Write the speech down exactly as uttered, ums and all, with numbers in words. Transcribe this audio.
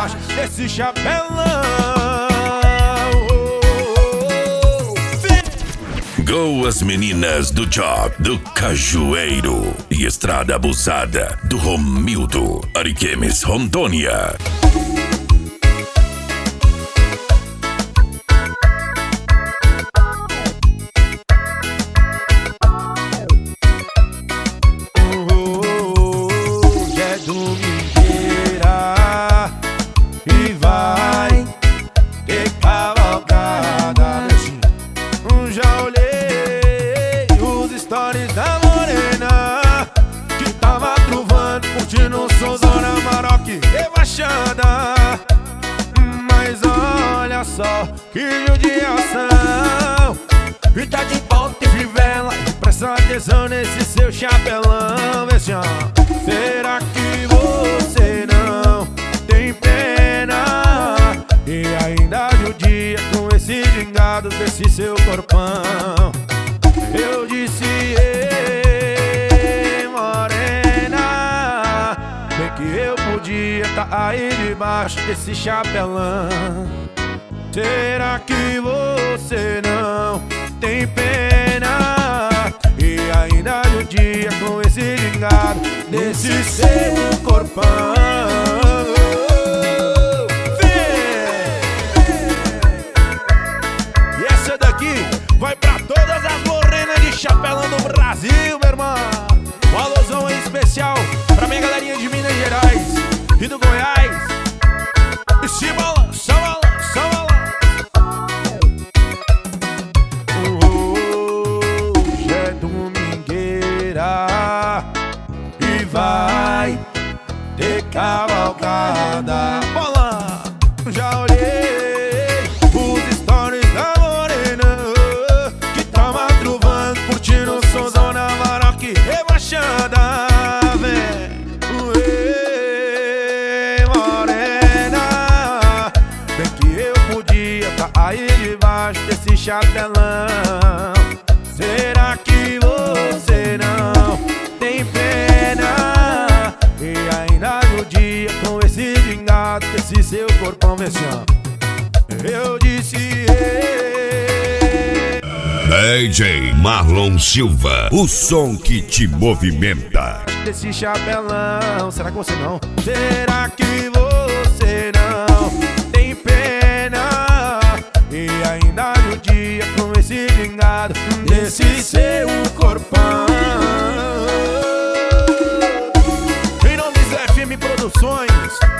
debaixo desse chapelão. Go as meninas do Job, do Cajueiro e Estrada Abusada, do Romildo, Ariquemes, Rondônia. E vai ter cavalgada. Já olhei os stories da morena que tava truvando, curtindo o somzão na Maroc e Baixada. Mas olha só que judiação, e tá de volta e fivela. Presta atenção nesse seu chapelão, vejam. Será que você não tem pena e ainda judia com esse gingado desse seu corpão? Eu disse, ei, morena, bem que eu podia tá aí debaixo desse chapelão. Será que você não tem pena e ainda judia com esse gingado desse seu corpão? Vai pra todas as morenas de chapelão do Brasil, meu irmão. Um alusão em especial pra minha galerinha de Minas Gerais e do Goiás. E se balança, balança, balança. Hoje é domingueira e vai ter cavalgada. Bola, já olhei os stories da morena que tava truvando, curtindo o somzão na Maroc e Baixada, vem. Uê, morena, bem que eu podia tá aí debaixo desse chapelão. Será que você não tem pena e ainda judia com esse gingado desse seu corpão, vejam? Eu disse, ei. D J Marlon Silva, o som que te movimenta. Desse chapelão, será que você não? Será que você não tem pena e ainda judia com esse gingado desse seu corpão? Em nome da F M Produções,